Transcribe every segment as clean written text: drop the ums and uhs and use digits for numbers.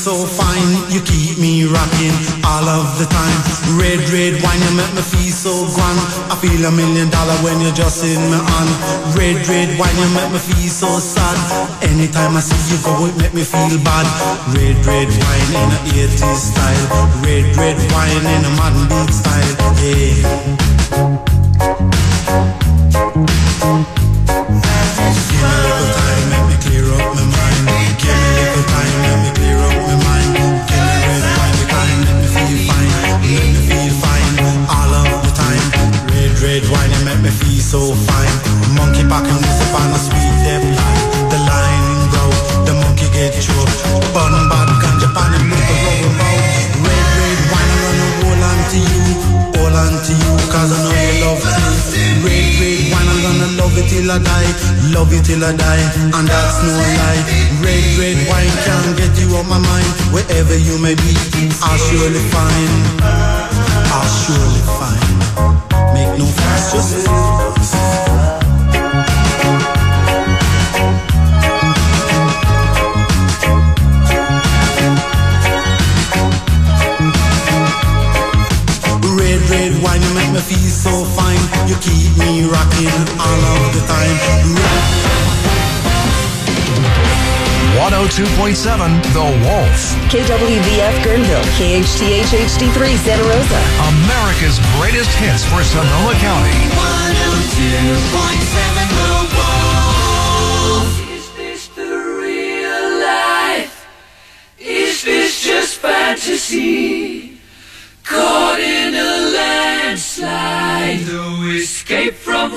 so fine, you keep me rocking all of the time. Red, red wine, you make me feel so grand. I feel $1 million when you're just in my hand. Red, red wine, you make me feel so sad. Anytime I see you go, it make me feel bad. Red, red wine in a 80s style. Red, red wine in a modern beat style. Yeah. Give me a little time, make me clear up my mind. Give me a little time, make me clear up my mind. Give me red wine, the time, make me feel fine. Make me feel fine all of the time. Red, red wine, you make me feel so fine. Monkey back and music on a sweet depth line. The line broke, the monkey get choked. Bun bad ganja pan and make a rubber bout. Red, red wine, I'm gonna hold on to you. Hold on to you, cause I know you love me. Red, red wine, I'm gonna love it till I die. Love you till I die, and that's no lie. Red, red wine can't get you off my mind. Wherever you may be, I'll surely find. I'll surely find. Make no fuss, just red, red wine, you make me feel so fine. You keep me rocking all of the time. 102.7 The Wolf. KWVF Guerneville, KHTH HD3 Santa Rosa. America's greatest hits for Sonoma County. 102.7 The Wolf. Is this the real life? Is this just fantasy? Caught in a landslide, no escape from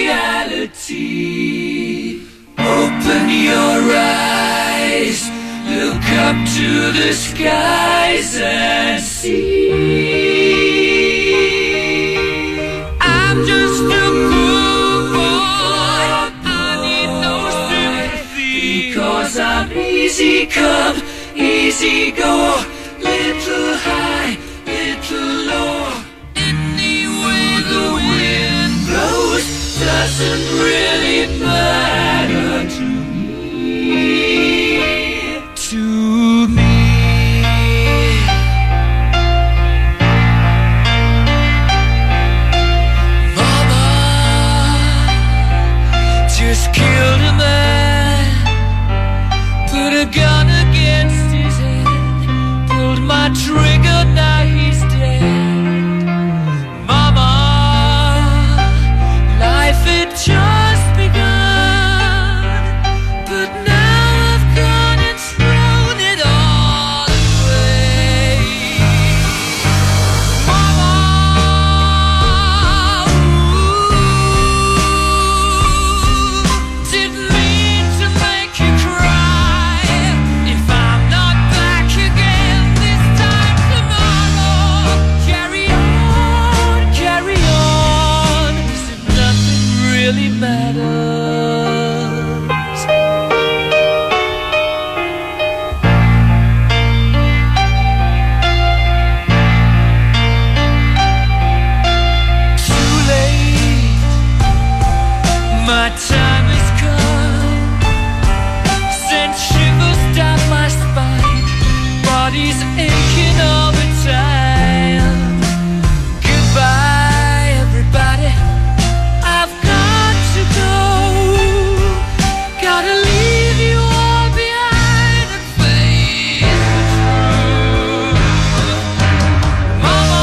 reality. Open your eyes, look up to the skies and see. I'm just a poor boy, I need no sympathy, because I'm easy come, easy go, little high, little low. Any way the wind blows doesn't really matter to me. To me. Mama just killed a man, put a gun against his head, pulled my trigger, now he's dead. Mama, life had just begun, but now I've gone and thrown it all away. Mama, didn't mean to make you cry. If I'm not back again this time tomorrow, carry on, as if nothing really matters. Too late, my time has come, sent shivers down my spine, body's aching all the time. Goodbye, everybody, I've got to go, gotta leave you all behind and face the truth. Mama,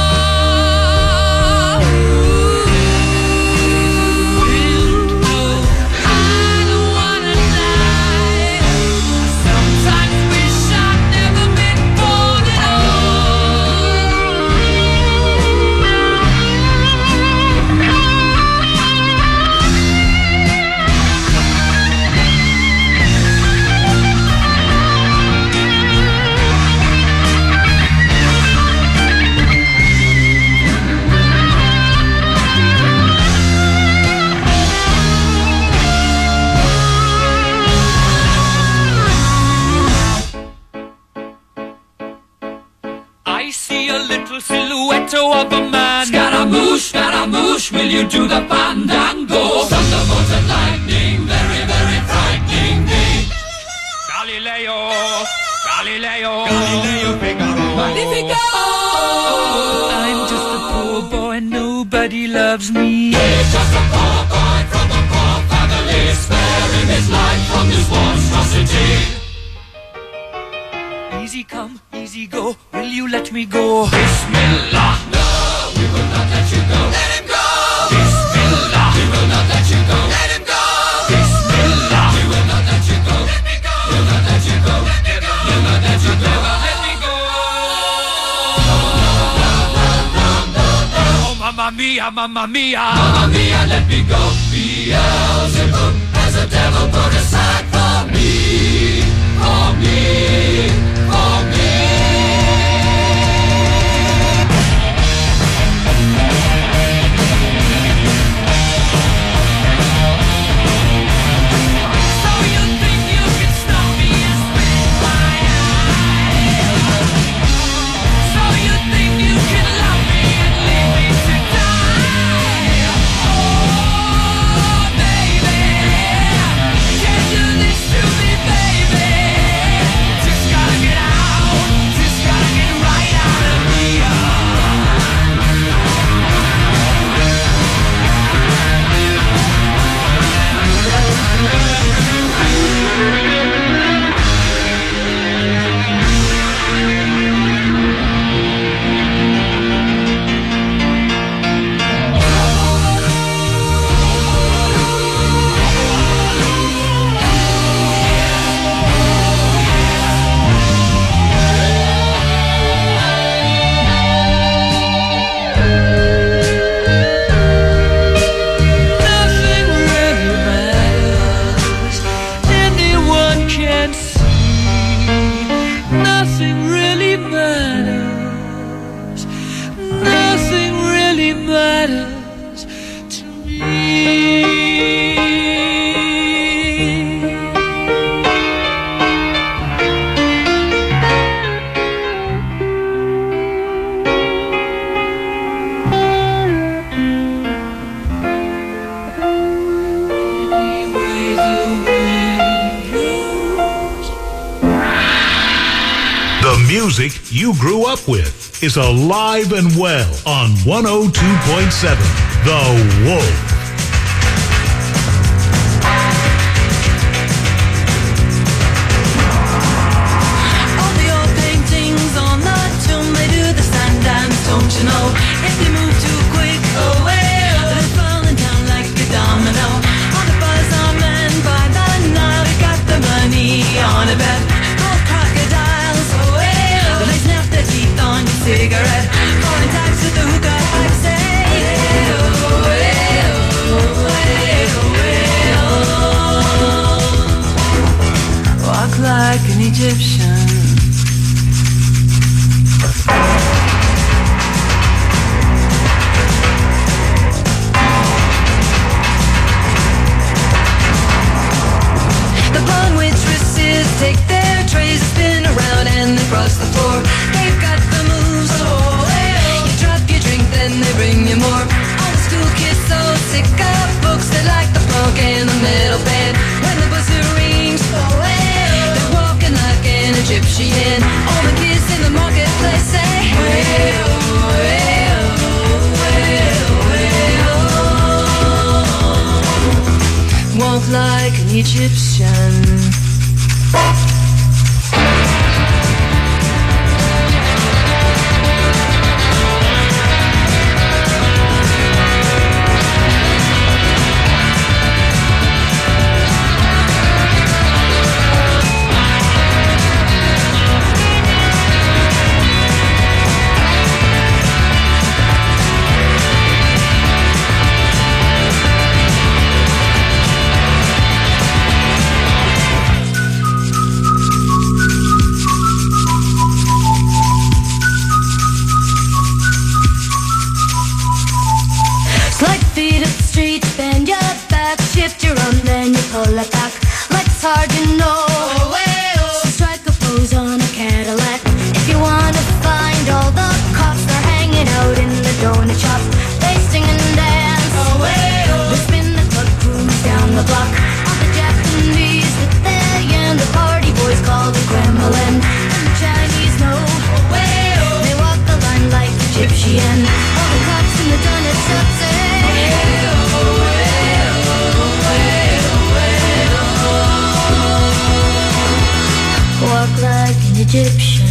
I don't wanna die. Sometimes wish I'd never been born at I see a little silhouette of a man. Scaramouche, will you do the fandango? Thunderbolts and lightning, very, very frightening me. Galileo, Galileo, Figaro, Magnifico. I'm just a poor boy, nobody loves me. He's just a poor boy from a poor family, sparing his life from this monstrosity. Easy come, easy go, will you let me go? Bismillah, no, we will not let you go. Let him go. Bismillah, we will not let you go. Let him go. Bismillah, we will not let you go. Let me go. We'll not let you go. Let me go. We'll not let you go. Let me go. Oh, mamma mia, mamma mia. Mamma mia, let me go. Beelzebub has a devil put aside for me. For me. For me. So you think you can stop me and spit my eye? So you think you can love me and leave me to die? Oh, baby, can't do this to me, baby. Just gotta get out, just gotta get right out of here. Nothing really matters. Anyone can see. Nothing really matters. Nothing really matters to me. Anyway, the wind blows. The music you grew up with is alive and well on 102.7 The Wolf. All the old paintings on the tomb, they do the sun dance, don't you know? If you move too quick, oh well, they're falling down like a domino. On the bazaar man by the Nile, he got the money on a bet. Gold crocodiles, oh well, they snap their teeth on your cigarette. Falling tax to the hookah, I say, oh well, oh well. Walk like an Egyptian. The blonde waitresses take their trays, spin around and they cross the floor. They've got the moves, oh well. You drop your drink, then they bring you more. All the school kids so sick of books, they like the punk in the middle bed. When the buzzer rings, oh well, they're walking like an Egyptian. All the kids in the marketplace say, well, well, well, well. Walk like an Egyptian. Egyptian.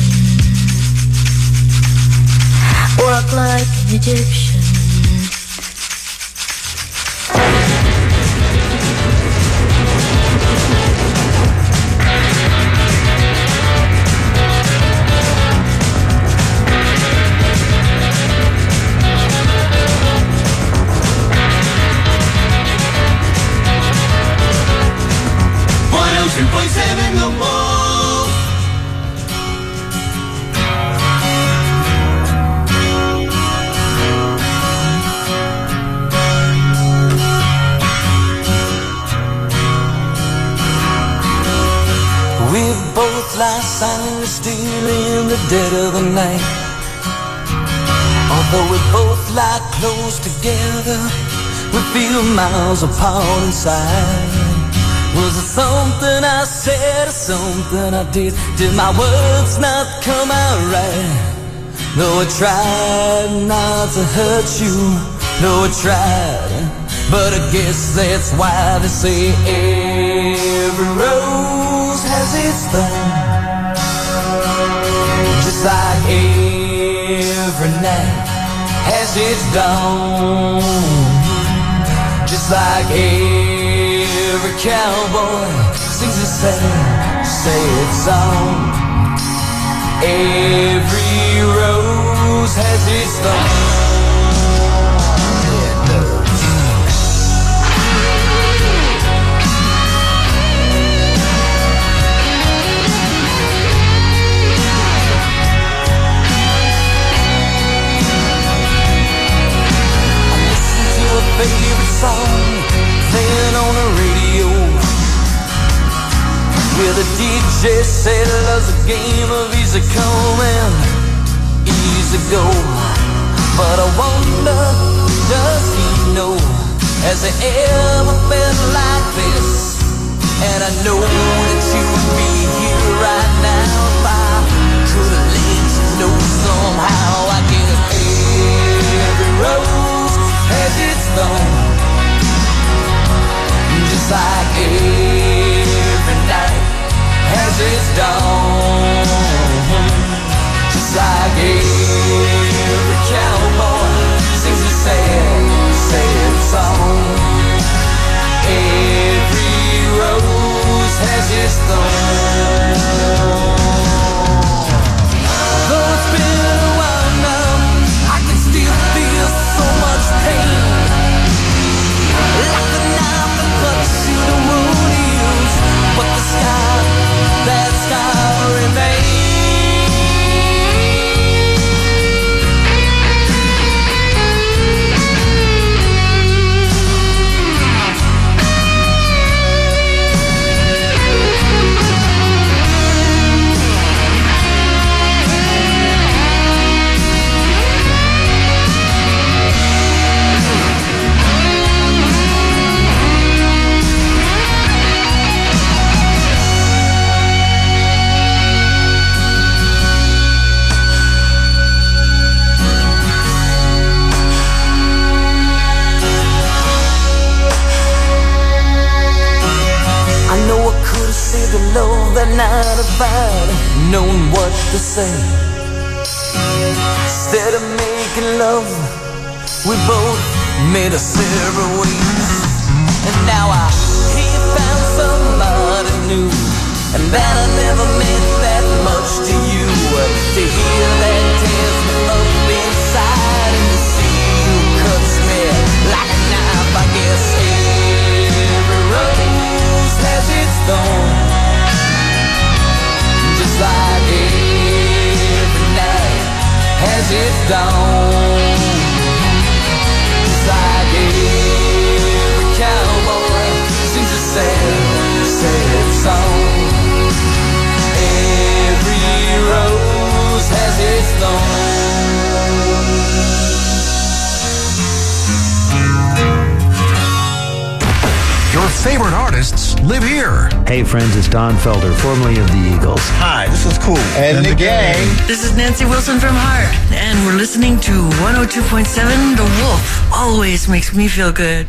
Walk like an Egyptian. Silently still in the dead of the night. Although we both lie close together, we feel miles apart inside. Was it something I said or something I did? Did my words not come out right? Though I tried not to hurt you, though I tried, but I guess that's why they say every rose has its thorn. Just like every night has its dawn. Just like every cowboy sings a sad song. Every rose has its thorn. Favorite song playing on the radio, where the DJ said love's a game of easy come and easy go. But I wonder, does he know? Has it ever been like this? And I know that you would be here right now if I could have let you know somehow. I guess every rose has its thorn, just like every night has its dawn. Just like every cowboy sings a sad song. Every rose has its thorn. Though it's been a while now, I can still feel so much pain. Like the knife that cuts you the wound heals, but the scar, that scar remains. The love that night if I'd known what to say. Instead of making love, we both made us separate ways. And now I he found somebody new, and that I never meant that much to you. To hear that tears me up inside, and to see you cuts me like a knife. I guess every rose has its thorn. Just like every night has its dawn. Just like every cowboy sings a sad song. Every rose has its thorn. Your favorite artists live here. Hey friends, it's Don Felder, formerly of the Eagles. Hi, this is Cool. And the gang. This is Nancy Wilson from Heart, and we're listening to 102.7 The Wolf. Always makes me feel good.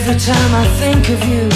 Every time I think of you,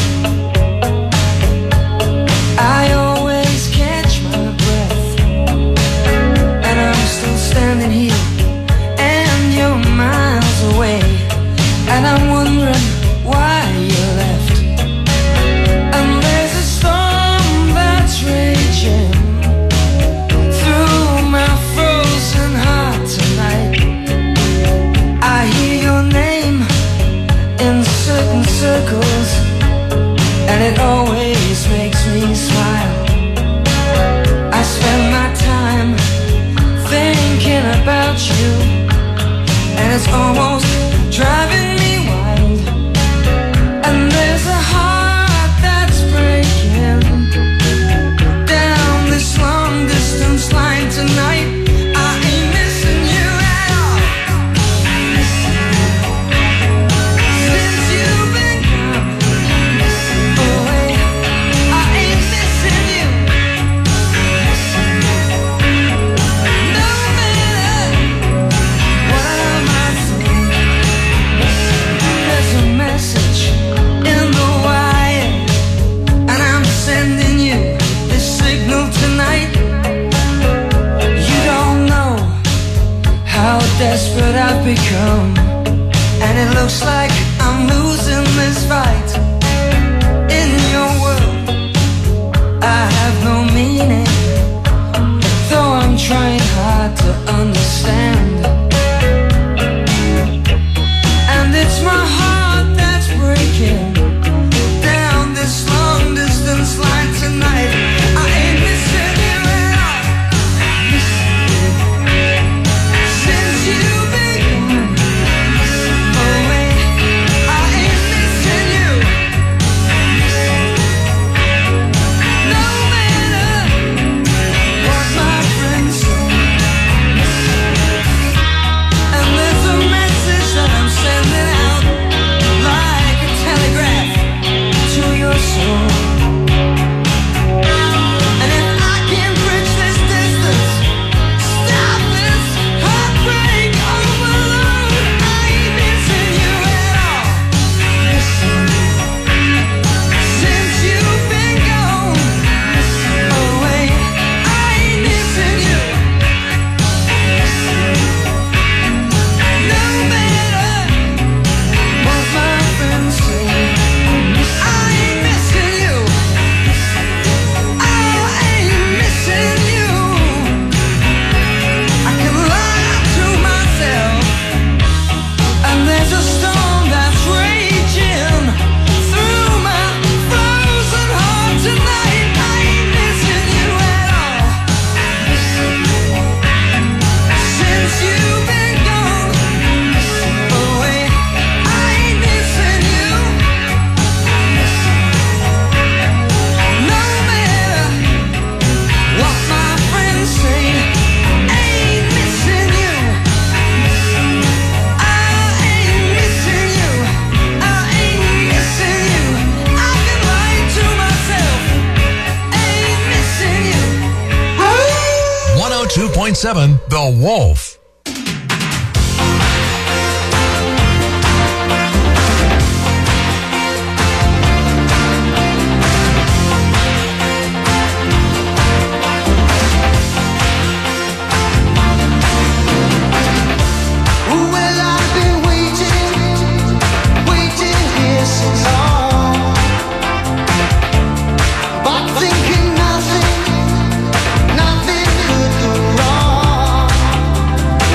I always catch my breath, and I'm still standing here, and you're miles away, and I'm wondering why you left. And there's a storm that's raging through my frozen heart tonight. I hear your name in certain circles, and it always makes me smile. I spend my time thinking about you, and it's almost driving me wild. And there's a heart that's breaking down this long distance line tonight. I ain't missing you at all. Since you've been gone away, I ain't missing you. No matter what I might say, there's a message in the wire, and I'm sending you this signal tonight. You don't know how desperate I've become, and it looks like I'm losing this fight. In your world, I have no meaning, though I'm trying hard to understand. And it's my heart that's breaking down this long distance line tonight. I ain't missing you at all. Since you've been gone away, I ain't missing you. No matter what my friends say. And there's a message that I'm sending out like a telegraph to your soul. And if I can bridge this distance, stop this heartbreak overload, I ain't missing you at all. Since you've been gone away, I ain't missing you. No matter what my friends say, I ain't missing you. I ain't missing you. I can lie to myself, and there's a storm that's raging through my frozen heart tonight. I ain't missing you at all. Since you've been gone away, I ain't missing you. No matter what my friends say, I ain't missing you. I ain't missing you. I ain't missing you. I can lie to myself. I ain't missing you. 102.7 The Wolf. Well, I've been waiting here so long, but thinking nothing could go wrong.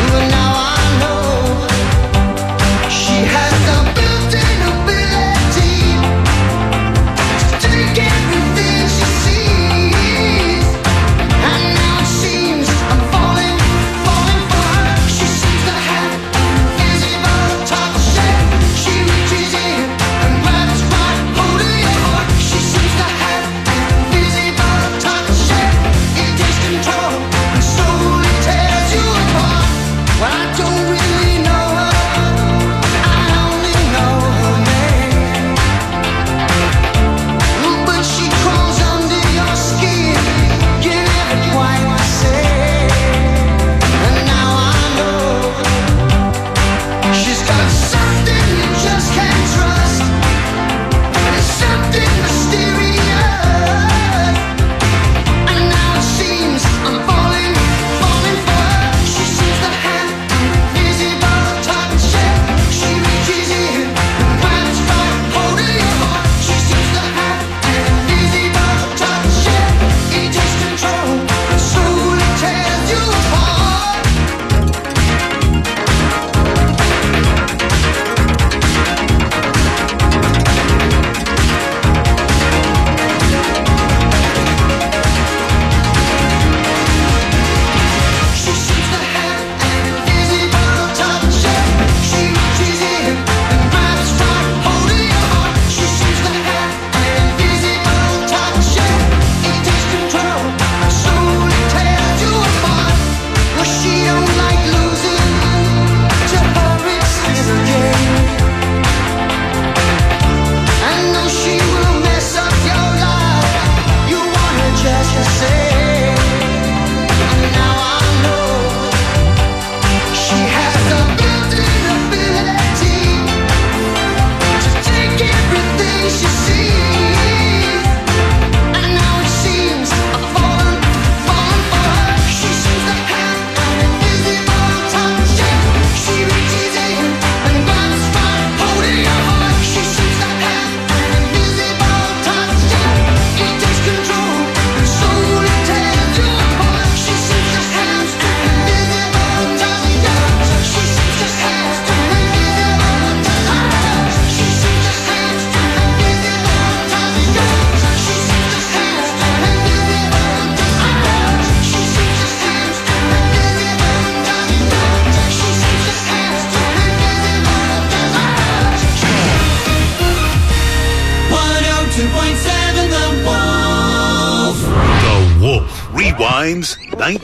Rewinds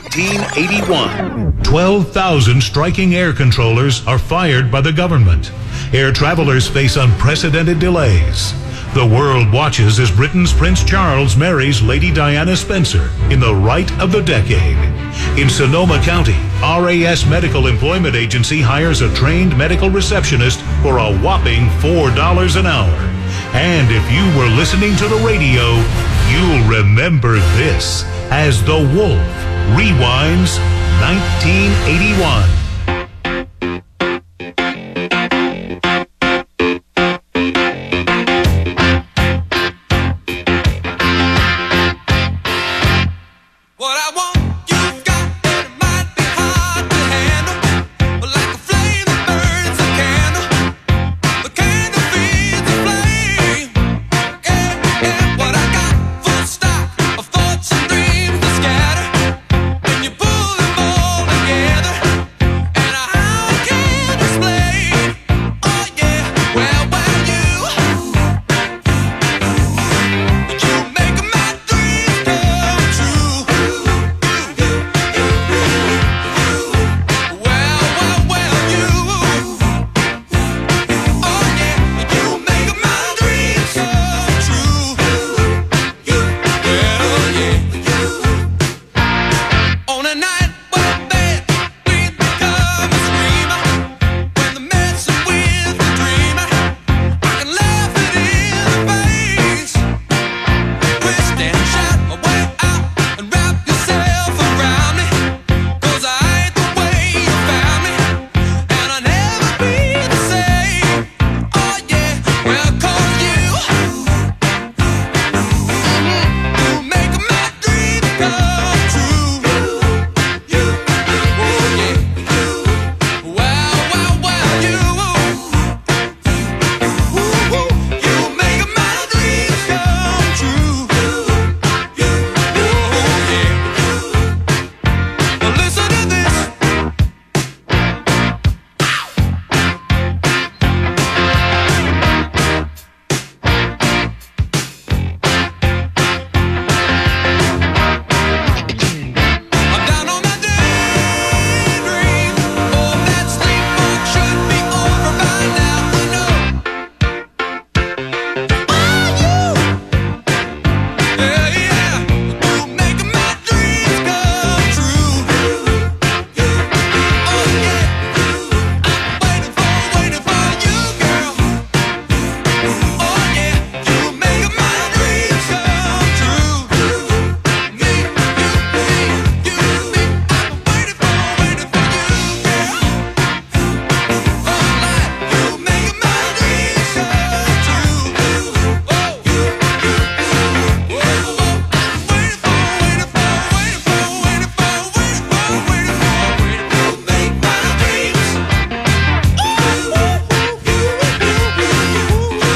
1981. 12,000 striking air controllers are fired by the government. Air travelers face unprecedented delays. The world watches as Britain's Prince Charles marries Lady Diana Spencer in the rite of the decade. In Sonoma County, RAS Medical Employment Agency hires a trained medical receptionist for a whopping $4 an hour. And if you were listening to the radio, you'll remember this as The Wolf Rewinds 1981.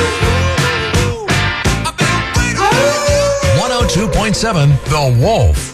The Wolf.